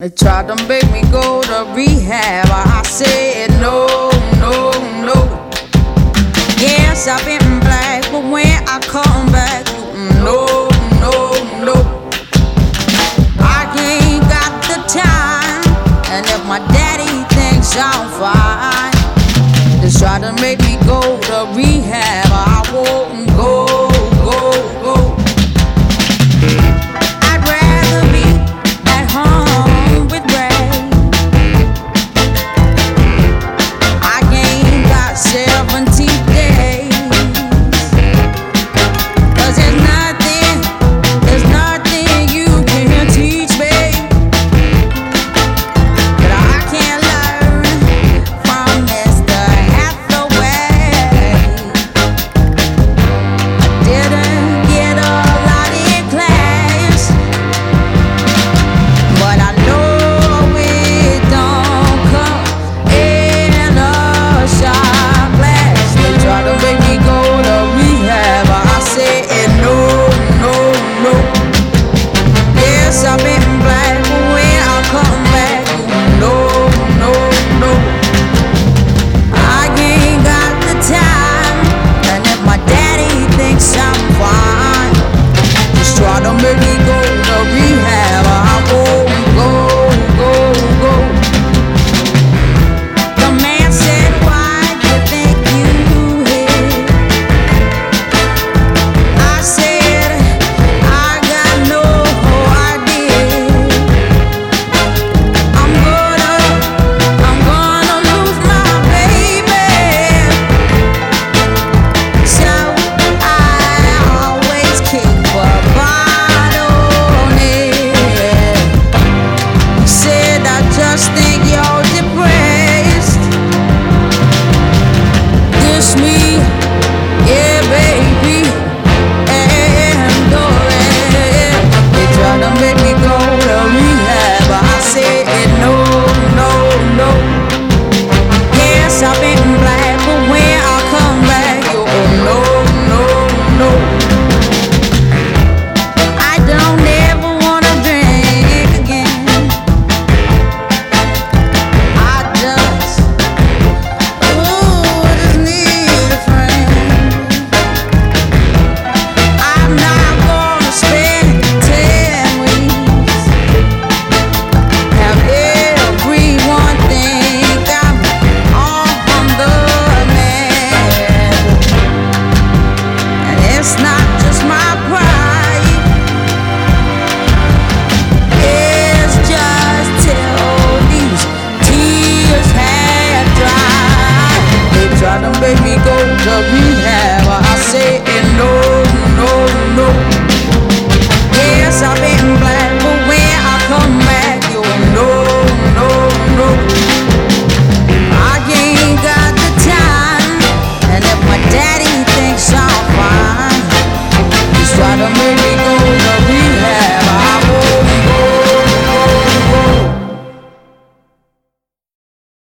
They tried to make me go to rehab. I said no, no, no. Yes, I've been black, but when I come back, no, no, no. I ain't got the time, and if my daddy thinks I'm fine, they try to make me go to rehab. I won't go, go, go. I'd rather be at home with Ray. I ain't got 70 days, 'cause there's nothing you can teach me that I can't learn from Mr. Hathaway. I didn't get a lot in class, but I know it don't come in a shot glass. They try to make me go to rehab. I said no, no, no. Yes, I've been black, but when I come back, no, no, no. I ain't got the time, and if my daddy thinks I'm fine, just try to make me go to rehab. I won't go, go, go. The man said, why do you think you hit? I said, I got no idea. I'm gonna lose my baby, so I always keep a bottle on it. He said, I just think you're depressed. This me, yeah, baby, and go ahead. They try to make me go to rehab. I said no, no, no. Yes, I've been black, but when I come back, you no, no, no. I don't ever wanna drink again. I just need a friend. I'm not gonna spend 10 weeks. Have everyone think I'm on the man. And it's not just my pride, it's just till these tears have dried. They try to make me go to